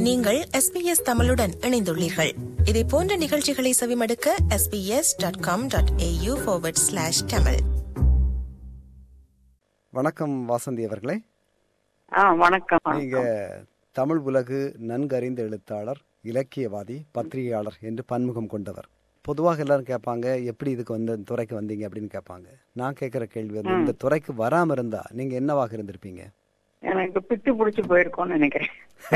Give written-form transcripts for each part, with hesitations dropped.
நீங்கள் SBS தமிழுடன் இணைந்துள்ளீர்கள். இதே போன்ற நிகழ்ச்சிகளை செவிமடுக்க sbs.com.au/tamil. வணக்கம் வாசந்தி அவர்களே. வணக்கம். நீங்க தமிழ் உலகு நன்கறிந்த எழுத்தாளர், இலக்கியவாதி, பத்திரிகையாளர் என்று பன்முகம் கொண்டவர். பொதுவாக எல்லாரும் கேட்பாங்க, எப்படி இதுக்கு வந்து துறைக்கு வந்தீங்க அப்படின்னு கேட்பாங்க. நான் கேட்கிற கேள்வி வந்து, இந்த துறைக்கு வராம இருந்தா நீங்க என்னவாக இருந்திருப்பீங்க? எனக்கு பித்து பிடிச்சு போயிருக்கோன்னு நினைக்கிறேன்.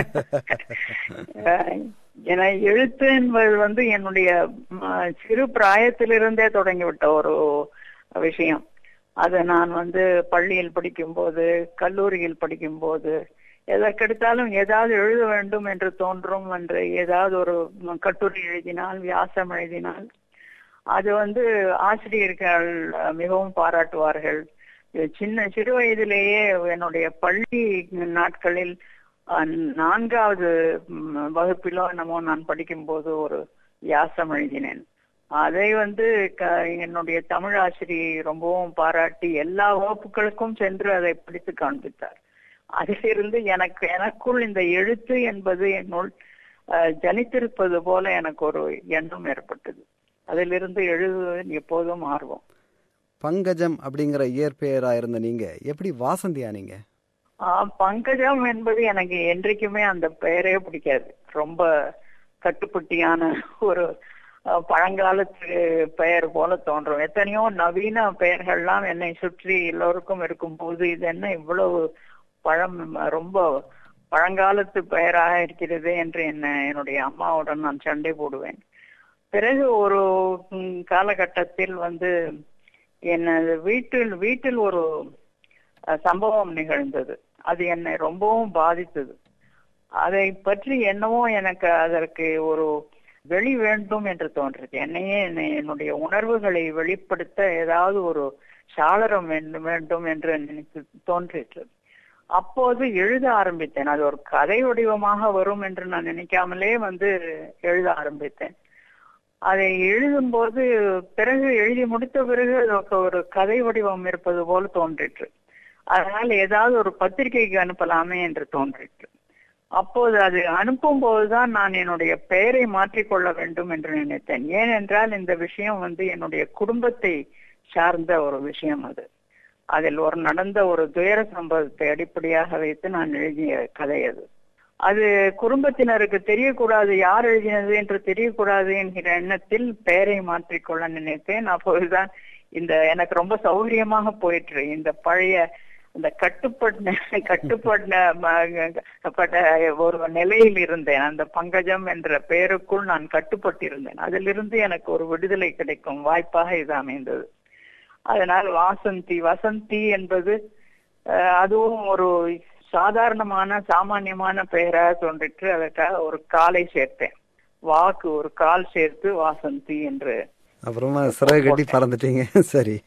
ஏன்னா எழுத்து என்பது வந்து என்னுடைய சிறு பிராயத்திலிருந்தே தொடங்கிவிட்ட ஒரு விஷயம். அதை நான் வந்து பள்ளியில் படிக்கும் போது, கல்லூரியில் படிக்கும் போது, எதற்கெடுத்தாலும் ஏதாவது எழுத வேண்டும் என்று தோன்றும் என்று ஏதாவது ஒரு கட்டுரை எழுதினால், வியாசம் எழுதினால் அது வந்து ஆசிரியர்கள் மிகவும் பாராட்டுவார்கள். சிறு வயதிலேயே என்னுடைய பள்ளி நாட்களில் 4வது வகுப்பிலோ என்னமோ நான் படிக்கும் போது ஒரு வியாசம் எழுதினேன். அதை வந்து என்னுடைய தமிழ் ஆசிரியை ரொம்பவும் பாராட்டி எல்லா வகுப்புகளுக்கும் சென்று அதை படித்து காண்பித்தார். அதிலிருந்து எனக்குள் இந்த எழுத்து என்பது என்னுள் ஜனித்திருப்பது போல எனக்கு ஒரு எண்ணம் ஏற்பட்டது. அதிலிருந்து எழுதுவது எப்போதும் ஆர்வம். பங்கஜம் அப்படிங்கிற இயற்பெயரா இருந்த நீங்க எப்படி வாசந்தியா நீங்க? பங்கஜம் என்பது எனக்கு என்றைக்குமே அந்த பெயரே பிடிக்காது. ரொம்ப கட்டுப்பட்டியான ஒரு பழங்காலத்து பெயர் போல தோன்றும். எத்தனையோ நவீன பெயர்கள்லாம் என்னை சுற்றி எல்லோருக்கும் இருக்கும் போது, இது என்ன இவ்வளவு ரொம்ப பழங்காலத்து பெயராக இருக்கிறது என்று என்னுடைய அம்மாவுடன் நான் சண்டை போடுவேன். பிறகு ஒரு காலகட்டத்தில் வந்து எனது வீட்டில் ஒரு சம்பவம் நிகழ்ந்தது. அது என்னை ரொம்பவும் பாதித்தது. அதை பற்றி என்னவோ எனக்கு அதற்கு ஒரு வெளி வேண்டும் என்று தோன்றது. என்னுடைய உணர்வுகளை வெளிப்படுத்த ஏதாவது ஒரு சாளரம் வேண்டும் என்று நினைத்து தோன்றிற்று. அப்போது எழுத ஆரம்பித்தேன். அது ஒரு கதை வடிவமாக வரும் என்று நான் நினைக்காமலே வந்து எழுத ஆரம்பித்தேன். அதை எழுதும்போது பிறகு எழுதி முடித்த பிறகு ஒரு கதை வடிவம் இருப்பது போல தோன்றிற்று. அதனால் ஏதாவது ஒரு பத்திரிகைக்கு அனுப்பலாமே என்று தோன்றிற்று. அப்போது அது அனுப்பும் போதுதான் நான் என்னுடைய பெயரை மாற்றிக்கொள்ள வேண்டும் என்று நினைத்தேன். ஏனென்றால் இந்த விஷயம் வந்து என்னுடைய குடும்பத்தை சார்ந்த ஒரு விஷயம். அதில் நடந்த ஒரு துயர சம்பவத்தை அடிப்படையாக வைத்து நான் எழுதிய கதை அது. அது குடும்பத்தினருக்கு தெரியக்கூடாது, யார் எழுதினது என்று தெரியக்கூடாது என்கிற எண்ணத்தில் பெயரை மாற்றிக்கொள்ள நினைத்தேன். அப்போதுதான் எனக்கு ரொம்ப சௌகரியமாக போயிற்று. இந்த பழைய இந்த கட்டுப்பட்ட ஒரு நிலையில் இருந்தேன். அந்த பங்கஜம் என்ற பெயருக்குள் நான் கட்டுப்பட்டிருந்தேன். அதிலிருந்து எனக்கு ஒரு விடுதலை கிடைக்கும் வாய்ப்பாக இது அமைந்தது. அதனால் வசந்தி என்பது அதுவும் ஒரு சாதாரணமான சாமான்யமான பெயராக தோன்றிற்று. அதற்காக ஒரு காலை சேர்த்தேன். ஒரு கால் சேர்த்து வாசந்தி என்று. அப்புறமா சிறகு கட்டி பறந்துட்டீங்க. சரி.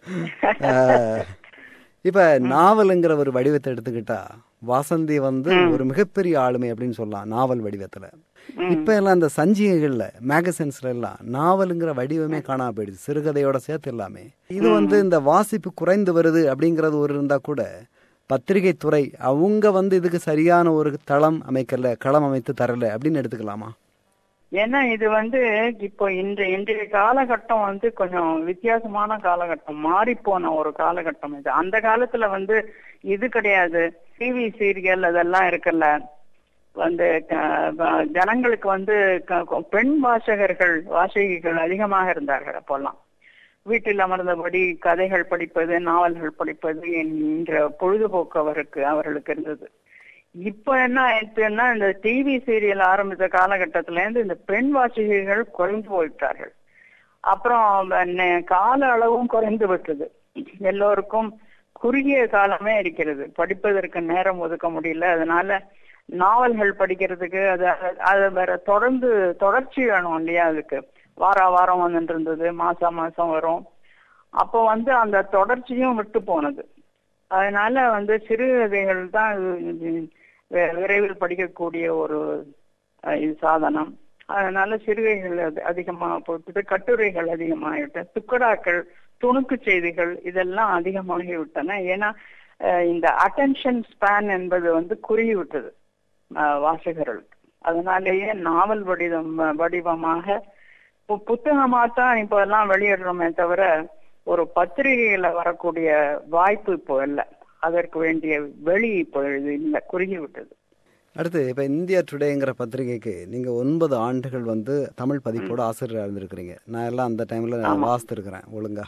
இப்ப நாவலுங்கிற ஒரு வடிவத்தை எடுத்துக்கிட்டா வாசந்தி வந்து ஒரு மிகப்பெரிய ஆளுமை அப்படின்னு சொல்லலாம் நாவல் வடிவத்துல. இப்ப எல்லாம் இந்த சஞ்சிகைகள்ல, மேகசின்ஸ்ல எல்லாம் நாவலுங்கிற வடிவமே காணாம போயிடுச்சு, சிறுகதையோட சேர்த்து எல்லாமே. இது வந்து இந்த வாசிப்பு குறைந்து வருது அப்படிங்கறது ஒரு இருந்தா கூட, பத்திரிகை துறை அவங்க வந்து இதுக்கு சரியான ஒரு களம் அமைத்து தரல அப்படின்னு எடுத்துக்கலாமா? ஏன்னா இது வந்து இப்போ இன்றைய காலகட்டம் வந்து கொஞ்சம் வித்தியாசமான காலகட்டம், மாறி போன ஒரு காலகட்டம் இது. அந்த காலத்துல வந்து இது கிடையாது. டிவி சீரியல் அதெல்லாம் இருக்குல்ல, வந்து ஜனங்களுக்கு வந்து பெண் வாசகிகள் அதிகமாக இருந்தார்கள். அப்போல்லாம் வீட்டில் அமர்ந்தபடி கதைகள் படிப்பது, நாவல்கள் படிப்பது என்கிற பொழுதுபோக்கு அவர்களுக்கு இருந்தது. இப்ப என்ன ஆயிடுச்சுன்னா, இந்த டிவி சீரியல் ஆரம்பித்த காலகட்டத்தில இருந்து இந்த பெண் வாசகிகள் குறைந்து போயிட்டார்கள். அப்புறம் கால அளவும் குறைந்து விட்டது. எல்லோருக்கும் குறுகிய காலமே இருக்கிறது, படிப்பதற்கு நேரம் ஒதுக்க முடியல. அதனால நாவல்கள் படிக்கிறதுக்கு அது வேற தொடர்ச்சி வேணும் இல்லையா? அதுக்கு வாரம் வந்துட்டு இருந்தது, மாசம் வரும். அப்போ வந்து அந்த தொடர்ச்சியும் விட்டு போனது. அதனால வந்து சிறுகதைகள் தான் விரைவில் படிக்கக்கூடிய ஒரு சாதனம். அதனால சிறுகைகள் அதிகமாக போட்டு, கட்டுரைகள் அதிகமாகிவிட்ட, துக்கடாக்கள், துணுக்கு செய்திகள் இதெல்லாம் அதிகமாகி விட்டன. ஏன்னா இந்த அட்டென்ஷன் ஸ்பேன் என்பது வந்து குறுகி விட்டது வாசகர்களுக்கு. அதனாலேயே நாவல் வடிவமாக புத்தகமா தான் இப்ப எல்லாம் வெளியிடுறோமே தவிர ஒரு பத்திரிகையில வரக்கூடிய வாய்ப்பு இப்போ இல்லை. அதற்கு வேண்டிய வெளி இப்போ இல்லை, குறுகி விட்டது. அடுத்து இப்ப இந்தியா டுடேங்கிற பத்திரிகைக்கு நீங்க 9 ஆண்டுகள் தமிழ் பதிப்போட ஆசிரியராக இருந்திருக்கிறீங்க. நான் எல்லாம் அந்த டைம்ல வாசித்திருக்கிறேன் ஒழுங்கா.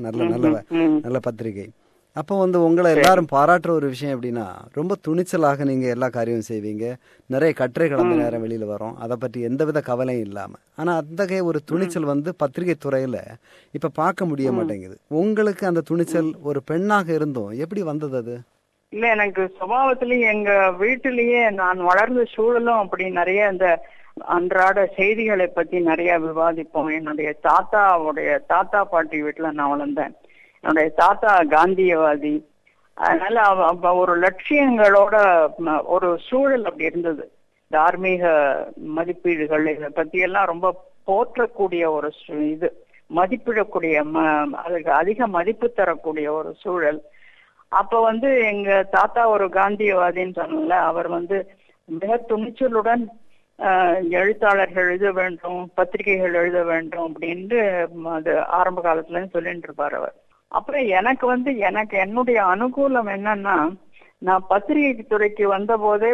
நல்ல பத்திரிகை. அப்போ உங்களை எல்லாரும் பாராட்டுற ஒரு விஷயம் எப்படின்னா, ரொம்ப துணிச்சலாக நீங்க எல்லா காரியமும் செய்வீங்க. நிறைய கட்டுரைகள் அந்த நேரம் வெளியில வரும், அதை பற்றி எந்தவித கவலையும் இல்லாம. ஆனா அத்தகைய ஒரு துணிச்சல் பத்திரிகை துறையில இப்ப பார்க்க முடிய மாட்டேங்குது. உங்களுக்கு அந்த துணிச்சல் ஒரு பெண்ணாக இருந்தும் எப்படி வந்தது அது? இல்ல, எனக்கு சுபாவத்திலேயே எங்க வீட்டிலேயே நான் வளர்ந்த சூழலும் அப்படி நிறைய இந்த அன்றாட செய்திகளை பத்தி நிறைய விவாதிப்போம். என்னுடைய தாத்தா பாட்டி வீட்டுல நான் வளர்ந்தேன். என்னுடைய தாத்தா காந்தியவாதி. அதனால ஒரு லட்சியங்களோட ஒரு சூழல் அப்படி இருந்தது. தார்மீக மதிப்பீடுகள் இதை பத்தி எல்லாம் ரொம்ப போற்றக்கூடிய ஒரு மதிப்பிடக்கூடிய அதுக்கு அதிக மதிப்பு தரக்கூடிய ஒரு சூழல். அப்ப எங்க தாத்தா ஒரு காந்தியவாதின்னு சொன்னல, அவர் மிக துணிச்சலுடன் எழுத்தாளர்கள் எழுத வேண்டும், பத்திரிகைகள் எழுத வேண்டும் அப்படின்ட்டு அது ஆரம்ப காலத்துல சொல்லிட்டு இருப்பார் அவர். அப்புறம் எனக்கு என்னுடைய அனுகூலம் என்னன்னா, நான் பத்திரிகை துறைக்கு வந்த போதே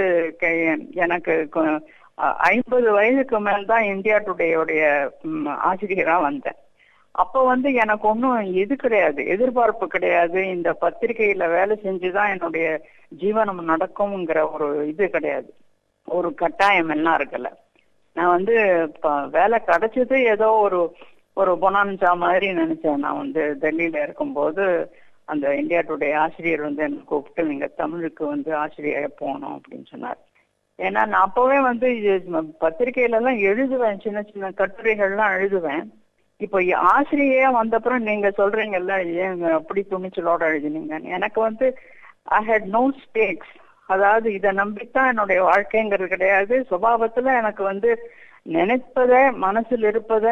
எனக்கு 50 வயதுக்கு மேல்தான் இந்தியா டுடேயோடைய ஆசிரியரா வந்தேன். அப்ப எனக்கு ஒன்றும் இது கிடையாது, எதிர்பார்ப்பு கிடையாது. இந்த பத்திரிகையில வேலை செஞ்சுதான் என்னுடைய ஜீவனம் நடக்கும்ங்கிற ஒரு இது கிடையாது, ஒரு கட்டாயம் எல்லாம் இருக்குல்ல. நான் வேலை கிடைச்சது ஏதோ ஒரு பொனான்சா மாதிரி நினைச்சேன். நான் டெல்லியில இருக்கும்போது அந்த இந்தியா டுடே ஆசிரியர் என்ன கூப்பிட்டு, நீங்க தமிழுக்கு ஆசிரியர் போகணும் அப்படின்னு சொன்னார். ஏன்னா நான் அப்பவே பத்திரிகையில எல்லாம் எழுதுவேன், சின்ன சின்ன கட்டுரைகள்லாம் எழுதுவேன். இப்போ ஆசிரியரா வந்தப்புறம் நீங்க சொல்றீங்கல்ல, ஏன் அப்படி துணிச்சலோட எழுதினீங்க? எனக்கு ஐ ஹேட் நோ ஸ்டேக்ஸ். அதாவது இதை நம்பித்தான் என்னுடைய வாழ்க்கைங்கிறது கிடையாது. சுபாவத்துல எனக்கு நினைப்பதை, மனசில் இருப்பதை,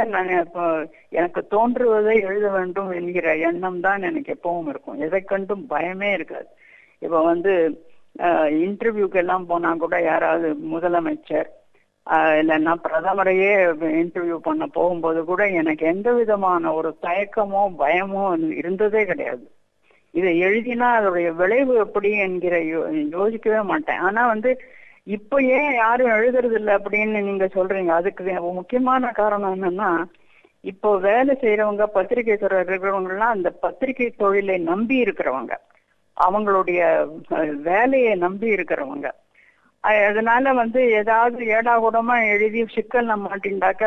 எனக்கு தோன்றுவதை எழுத வேண்டும் என்கிற எண்ணம் தான் எனக்கு எப்பவும் இருக்கும். எதை கண்டும் பயமே இருக்காது. இப்ப இன்டர்வியூக்கு எல்லாம் போனா கூட யாராவது முதலமைச்சர் இல்லைன்னா பிரதமரையே இன்டர்வியூ பண்ண போகும்போது கூட எனக்கு எந்த விதமான ஒரு தயக்கமோ பயமோ இருந்ததே கிடையாது. இதை எழுதினா அதோடைய விளைவு எப்படி என்கிற யோசிக்கவே மாட்டேன். ஆனா இப்ப ஏன் யாரும் எழுதுறது இல்லை அப்படின்னு நீங்க சொல்றீங்க. அதுக்கு முக்கியமான காரணம் என்னன்னா, இப்போ வேலை செய்யறவங்க, பத்திரிகை துறை இருக்கிறவங்க எல்லாம் அந்த பத்திரிகை தொழிலை நம்பி இருக்கிறவங்க, அவங்களுடைய வேலையை நம்பி இருக்கிறவங்க. அதனால ஏதாவது ஏடாகூடமா எழுதி சிக்கல் மாட்டின்டாக்க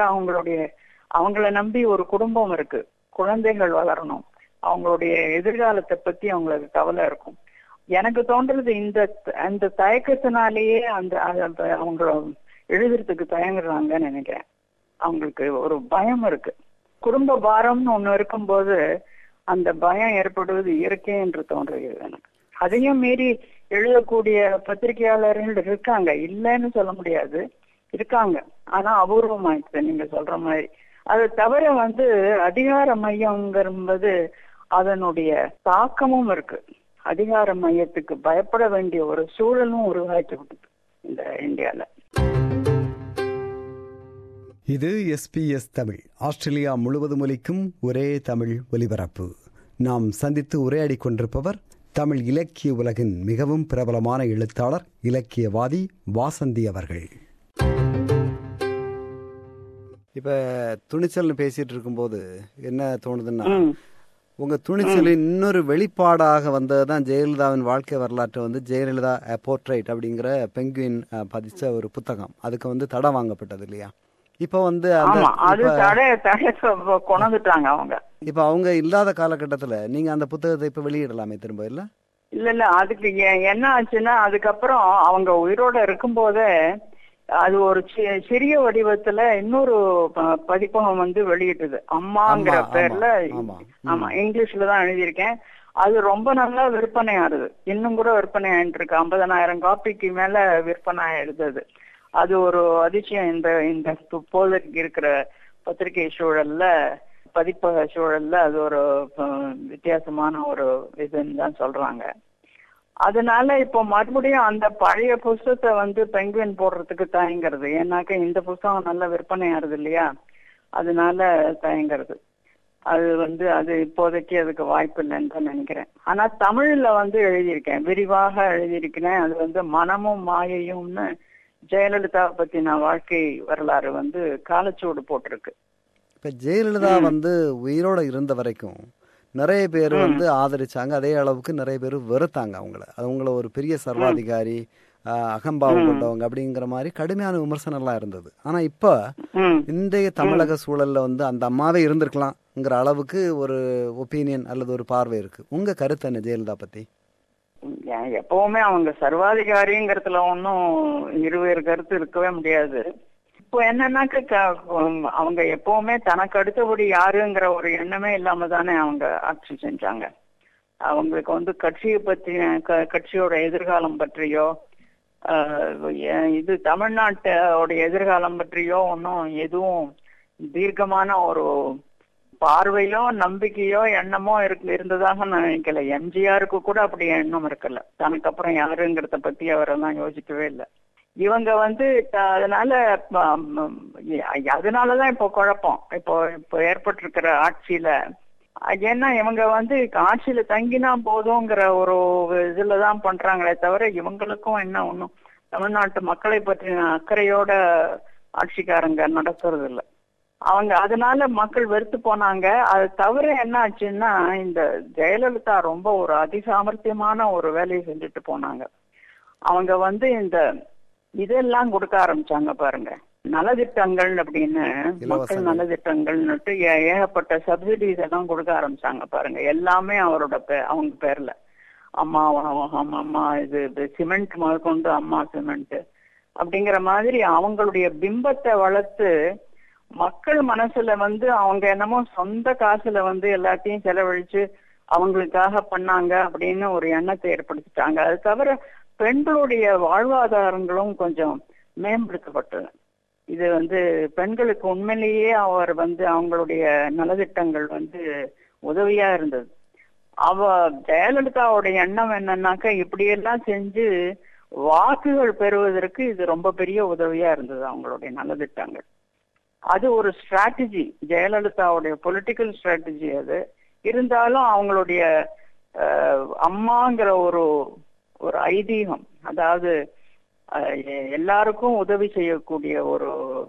அவங்கள நம்பி ஒரு குடும்பம் இருக்கு, குழந்தைகள் வளரணும், அவங்களுடைய எதிர்காலத்தை பத்தி அவங்களுக்கு கவலை இருக்கும். எனக்கு தோன்றது அந்த தயக்கத்தினாலேயே அவங்க எழுதுறதுக்கு தயங்குறாங்கன்னு நினைக்கிறேன். அவங்களுக்கு ஒரு பயம் இருக்கு, குடும்ப பாரம்னு ஒண்ணு இருக்கும்போது அந்த பயம் ஏற்படுவது இயற்கை என்று தோன்றுகிறது எனக்கு. அதையும் மீறி எழுதக்கூடிய பத்திரிகையாளர்கள் இருக்காங்க, இல்லைன்னு சொல்ல முடியாது, இருக்காங்க. ஆனா அபூர்வமாயிடுச்சு நீங்க சொல்ற மாதிரி. அதை தவிர அதிகார மையங்கிறது அதனுடைய தாக்கமும் இருக்கு. அதிகார மையத்துக்கு பயப்பட வேண்டிய ஒரு சூழலும் உருவாக்கி விடுது இந்த இந்தியால. இது SBS தமிழ், ஆஸ்திரேலியா முழுவதும் ஒலிக்கும் ஒரே தமிழ் ஒலிபரப்பு. நாம் சந்தித்து உரையாடி கொண்டிருப்பவர் தமிழ் இலக்கிய உலகின் மிகவும் பிரபலமான எழுத்தாளர், இலக்கியவாதி வாசந்தி அவர்கள். இப்ப துணிச்சல்னு பேசிட்டு இருக்கும்போது என்ன தோணுதுன்னா, உங்க துணிச்சலின் இன்னொரு வெளிப்பாடாக வந்ததுதான் ஜெயலலிதாவின் வாழ்க்கை வரலாற்று ஜெயலலிதா போர்ட்ரைட் அப்படிங்கிற பெங்குவின் பதிச்ச ஒரு புத்தகம். அதுக்கு தடை வாங்கப்பட்டது இல்லையா? இப்ப அவங்க இப்ப அவங்க இல்லாத காலகட்டத்துல நீங்க அந்த புத்தகத்தை இப்ப வெளியிடலாமே திரும்ப? இல்ல அதுக்கு என்ன ஆச்சுன்னா, அதுக்கப்புறம் அவங்க உயிரோட இருக்கும் போதே அது ஒரு சிறிய வடிவத்துல இன்னொரு பதிப்பகம் வெளியிட்டது, அம்மாங்கிற பேர்ல. ஆமா, இங்கிலீஷ்ல தான் எழுதியிருக்கேன். அது ரொம்ப நல்லா விற்பனை ஆகுது, இன்னும் கூட விற்பனை ஆயிட்டு இருக்கு. 50,000 காப்பிக்கு மேல விற்பனை ஆயிடுது. அது ஒரு அதிசயம் இந்த இப்போதைக்கு இருக்கிற பத்திரிகை சூழல்ல, பதிப்பக சூழல்ல அது ஒரு வித்தியாசமான ஒரு இதுன்னு தான் சொல்றாங்க. அதனால இப்போ மறுபடியும் அந்த பழைய புஸ்தகத்தை வந்து பெங்குவின் போடுறதுக்கு தயங்குறது. ஏன்னாக்க இந்த புஸ்தகம் நல்ல விற்பனை ஆறுது இல்லையா, அதனால தயங்குறது. அது வந்து அது இப்போதைக்கு அதுக்கு வாய்ப்பு இல்லைன்னு தான் நினைக்கிறேன். ஆனா தமிழ்ல வந்து எழுதியிருக்கேன், விரிவாக எழுதியிருக்கிறேன். அது வந்து மனமும் மாயையும்னு ஜெயலலிதா பத்தின வாழ்க்கை வரலாறு வந்து காலச்சுவடு போட்டிருக்கு. இப்ப ஜெயலலிதா வந்து உயிரோட இருந்த வரைக்கும் நிறைய பேர் வந்து ஆதரிச்சாங்க, அதே அளவுக்கு நிறைய பேர் வெறுத்தாங்க அவங்கள ஒரு பெரிய சர்வாதிகாரி, அகம்பாவம் கொண்டவங்க அப்படிங்கிற மாதிரி கடுமையான விமர்சனம் எல்லாம் இருந்தது. ஆனா இப்ப இன்றைய தமிழக சூழல்ல வந்து அந்த அம்மாவே இருந்திருக்கலாம்ங்கிற அளவுக்கு ஒரு ஒப்பீனியன் அல்லது ஒரு பார்வை இருக்கு. உங்க கருத்து என்ன ஜெயலலிதா பத்தி? எப்பவுமே அவங்க சர்வாதிகாரிங்கிறதுல ஒன்னும் இருவேறு கருத்து இருக்கவே முடியாது. இப்போ என்னன்னாக்க அவங்க எப்பவுமே தனக்கு அடுத்தபடி யாருங்கிற ஒரு எண்ணமே இல்லாம தானே அவங்க ஆட்சி செஞ்சாங்க. அவங்களுக்கு வந்து கட்சியை பற்றி, கட்சியோட எதிர்காலம் பற்றியோ இது தமிழ்நாட்டோட எதிர்காலம் பற்றியோ ஒன்னும் எதுவும் தீர்க்கமான ஒரு பார்வையோ நம்பிக்கையோ எண்ணமோ இருந்ததாக நான் நினைக்கல. எம்ஜிஆருக்கு கூட அப்படி எண்ணம் இருக்கல. தனக்கு அப்புறம் யாருங்கிறத பத்தி அவரெல்லாம் யோசிக்கவே இல்லை. இவங்க வந்து அதனாலதான் இப்போ குழப்பம் இப்போ ஏற்பட்டிருக்கிற ஆட்சியில. ஏன்னா இவங்க வந்து ஆட்சியில தங்கினா போதுங்கிற ஒரு இதுலதான் பண்றாங்களே தவிர இவங்களுக்கும் என்ன ஒண்ணும் தமிழ்நாட்டு மக்களை பற்றின அக்கறையோட ஆட்சிக்காரங்க நடத்துறது இல்லை. அவங்க அதனால மக்கள் வெறுத்து போனாங்க. அது தவிர என்ன ஆச்சுன்னா, இந்த ஜெயலலிதா ரொம்ப ஒரு அதிசாமர்த்தியமான ஒரு வேலையை செஞ்சுட்டு போனாங்க. அவங்க வந்து இந்த இதெல்லாம் கொடுக்க ஆரம்பிச்சாங்க பாருங்க, நலத்திட்டங்கள் அப்படின்னு, மக்கள் நலத்திட்டங்கள்னுட்டு ஏகப்பட்ட சப்சிடிஸ் எல்லாம் கொடுக்க ஆரம்பிச்சாங்க பாருங்க. எல்லாமே அவங்க பேர்ல. அம்மா உணவகம், அம்மா இது சிமெண்ட் முதற்கொண்டு அம்மா சிமெண்ட் அப்படிங்கிற மாதிரி அவங்களுடைய பிம்பத்தை வளர்த்து மக்கள் மனசுல வந்து அவங்க என்னமோ சொந்த காசுல வந்து எல்லாத்தையும் செலவழிச்சு அவங்களுக்காக பண்ணாங்க அப்படின்னு ஒரு எண்ணத்தை ஏற்படுத்திட்டாங்க. அது தவிர பெண்களுடைய வாழ்வாதாரங்களும் கொஞ்சம் மேம்படுத்தப்பட்டது. இது வந்து பெண்களுக்கு உண்மையிலேயே அவர் வந்து அவங்களுடைய நலத்திட்டங்கள் வந்து உதவியா இருந்தது. ஜெயலலிதாவோடைய எண்ணம் என்னன்னாக்கா, இப்படியெல்லாம் செஞ்சு வாக்குகள் பெறுவதற்கு இது ரொம்ப பெரிய உதவியா இருந்தது அவங்களுடைய நலத்திட்டங்கள். அது ஒரு ஸ்ட்ராட்டஜி, ஜெயலலிதாவுடைய பொலிட்டிக்கல் ஸ்ட்ராட்டஜி. அது இருந்தாலும் அவங்களுடைய அம்மாங்கிற ஒரு ஐதீகம், அதாவது எல்லாருக்கும் உதவி செய்யக்கூடிய ஒரு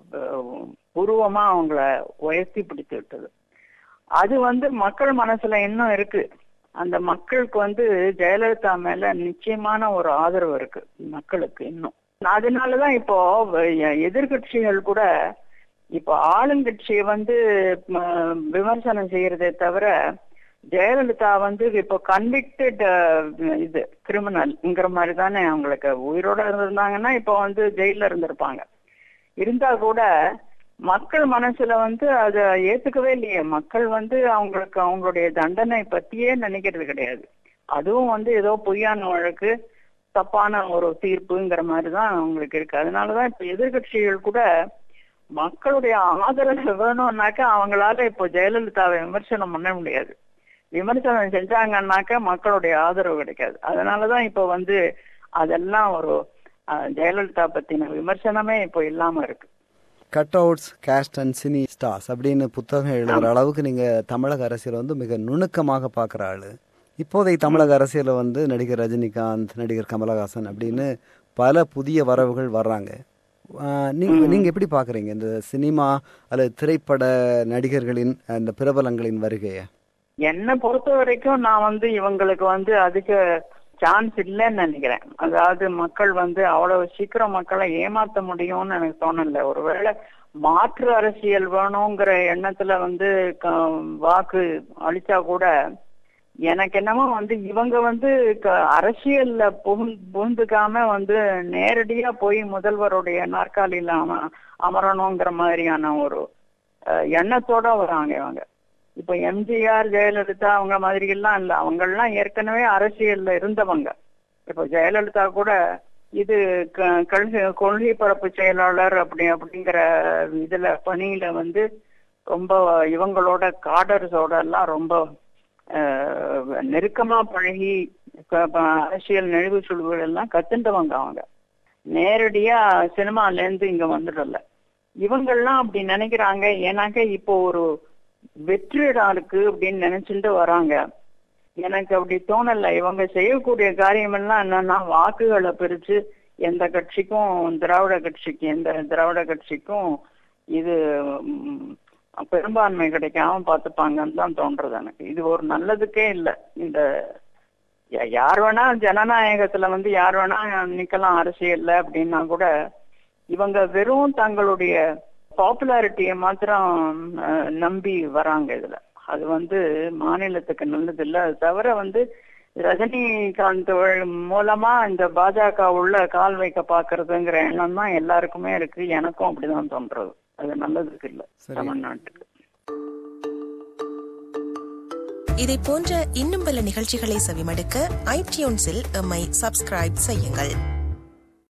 உருவமா அவங்கள உயர்த்தி பிடித்து விட்டது. அது வந்து மக்கள் மனசுல இன்னும் இருக்கு. அந்த மக்களுக்கு வந்து ஜெயலலிதா மேல நிச்சயமான ஒரு ஆதரவு இருக்கு மக்களுக்கு இன்னும். அதனாலதான் இப்போ எதிர்கட்சிகள் கூட இப்போ ஆளுங்கட்சியை வந்து விமர்சனம் செய்யறதே தவிர ஜெயலலிதா வந்து இப்போ கன்விக்டட் இது கிரிமினல்ங்கிற மாதிரி தானே. அவங்களுக்கு உயிரோட இருந்திருந்தாங்கன்னா இப்போ வந்து ஜெயில இருந்திருப்பாங்க. இருந்தா கூட மக்கள் மனசுல வந்து அதை ஏத்துக்கவே இல்லையே. மக்கள் வந்து அவங்களுடைய தண்டனை பத்தியே நினைக்கிறது கிடையாது. அதுவும் வந்து ஏதோ பொய்யான வழக்கு, தப்பான ஒரு தீர்ப்புங்கிற மாதிரிதான் அவங்களுக்கு இருக்கு. அதனாலதான் இப்ப எதிர்கட்சிகள் கூட மக்களுடைய ஆதரவு வேணும்னாக்கா அவங்களால இப்போ ஜெயலலிதாவை விமர்சனம் பண்ண முடியாது. விமர்சனம் செஞ்சாங்கன்னாக்கா மக்களுடைய ஆதரவு கிடைக்காது. அதனாலதான் இப்ப வந்து அதெல்லாம் ஒரு ஜெயலலிதா பத்தின விமர்சனமே இப்போ இல்லாம இருக்கு. Cut outs, caste and cine stars அப்படின்னு புத்தகம் எழுதுற அளவுக்கு நீங்க தமிழக அரசியலை வந்து மிக நுணுக்கமாக பாக்குற ஆளு. இப்போதைய தமிழக அரசியல வந்து நடிகர் ரஜினிகாந்த், நடிகர் கமலஹாசன் அப்படின்னு பல புதிய வரவுகள் வர்றாங்க. நீங்க எப்படி பாக்குறீங்க இந்த சினிமா அல்லது திரைப்பட நடிகர்களின் அந்த பிரபலங்களின் வருகைய? என்னை பொறுத்த வரைக்கும் நான் வந்து இவங்களுக்கு வந்து அதிக சான்ஸ் இல்லைன்னு நினைக்கிறேன். அதாவது மக்கள் வந்து அவ்வளவு சீக்கிரம் மக்களை ஏமாத்த முடியும்னு எனக்கு தோணல. ஒருவேளை மாற்று அரசியல் வேணுங்கிற எண்ணத்துல வந்து வாக்கு அளிச்சா கூட எனக்கு என்னமோ வந்து இவங்க வந்து அரசியல்ல புகுந்துக்காம வந்து நேரடியா போய் முதல்வருடைய நாற்காலியில அமரணுங்கிற மாதிரியான ஒரு எண்ணத்தோட வராங்க இவங்க. இப்ப எம்ஜிஆர், ஜெயலலிதா அவங்க மாதிரி எல்லாம் இல்ல. அவங்க எல்லாம் ஏற்கனவே அரசியல்ல இருந்தவங்க. இப்ப ஜெயலலிதா கூட இது கொள்கை பரப்பு செயலாளர் அப்படிங்கிற இதுல பணியில வந்து ரொம்ப இவங்களோட காடர்ஸோட எல்லாம் ரொம்ப நெருக்கமா பழகி அரசியல் நெழிவு சுழிவுகள் எல்லாம் கத்துண்டவங்க. அவங்க நேரடியா சினிமால இருந்து இங்க வந்துடல. இவங்கெல்லாம் அப்படி நினைக்கிறாங்க. ஏன்னாக்க இப்போ ஒரு வெற்றிடா இருக்கு அப்படின்னு நினைச்சுட்டு வராங்க. எனக்கு அப்படி தோணல. இவங்க செய்யக்கூடிய காரியம் எல்லாம் என்னன்னா, வாக்குகளை பிரிச்சு எந்த கட்சிக்கும் திராவிட கட்சிக்கும் இது பெரும்பான்மை கிடைக்காம பார்த்துப்பாங்கன்னு தான் தோன்றது எனக்கு. இது ஒரு நல்லதுக்கே இல்லை. இந்த யார் வேணா ஜனநாயகத்துல யார் வேணா நிக்கலாம் அரசியல்ல அப்படின்னா கூட, இவங்க வெறும் தங்களுடைய பாப்புலாரிட்டிய மாத்திரம் நம்பி வராங்க இதுல. அது மாநிலத்துக்கு நல்லது இல்லை. அது தவிர ரஜினிகாந்த் மூலமா இந்த பாஜக உள்ள கால் வைக்க பாக்குறதுங்கிற எண்ணம் தான் எல்லாருக்குமே இருக்கு. எனக்கும் அப்படிதான் தோன்றது. அது நல்லதுக்கு இல்லை தமிழ்நாட்டுக்கு. இதை போன்ற இன்னும் பல நிகழ்ச்சிகளை செவிமடுக்க iTunes-இல் எம்மை சப்ஸ்கிரைப் செய்யுங்கள்.